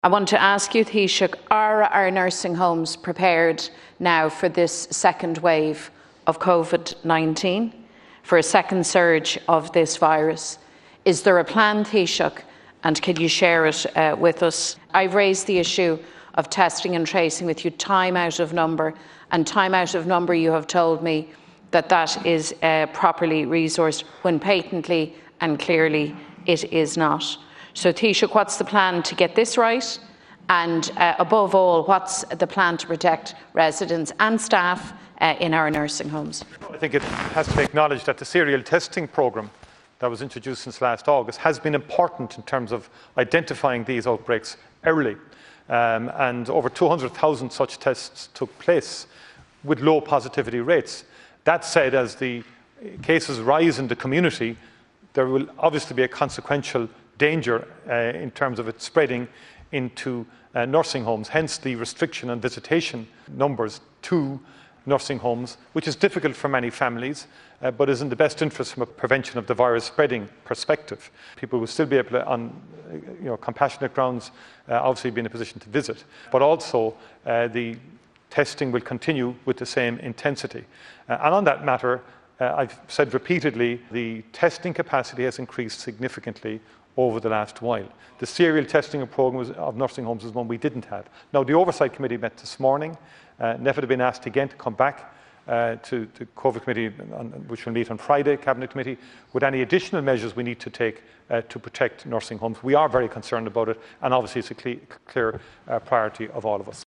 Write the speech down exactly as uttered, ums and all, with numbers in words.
I want to ask you, Taoiseach, are our nursing homes prepared now for this second wave of COVID nineteen, for a second surge of this virus? Is there a plan, Taoiseach, and can you share it uh, with us? I've raised the issue of testing and tracing with you time out of number, and time out of number you have told me that that is uh, properly resourced, when patently and clearly it is not. So, Taoiseach, what's the plan to get this right? And uh, above all, what's the plan to protect residents and staff uh, in our nursing homes? I think it has to be acknowledged that the serial testing programme that was introduced since last August has been important in terms of identifying these outbreaks early. Um, and over two hundred thousand such tests took place with low positivity rates. That said, as the cases rise in the community, there will obviously be a consequential danger uh, in terms of it spreading into uh, nursing homes, hence the restriction on visitation numbers to nursing homes, which is difficult for many families, uh, but is in the best interest from a prevention of the virus spreading perspective. People will still be able to, on you know, compassionate grounds, uh, obviously be in a position to visit, but also uh, the testing will continue with the same intensity. Uh, and on that matter, uh, I've said repeatedly, the testing capacity has increased significantly over the last while. The serial testing programme of nursing homes is one we didn't have. Now, the Oversight Committee met this morning. Uh, N E F had been asked again to come back uh, to the COVID Committee, on, which will meet on Friday, Cabinet Committee, with any additional measures we need to take uh, to protect nursing homes. We are very concerned about it, and obviously it's a cle- clear uh, priority of all of us.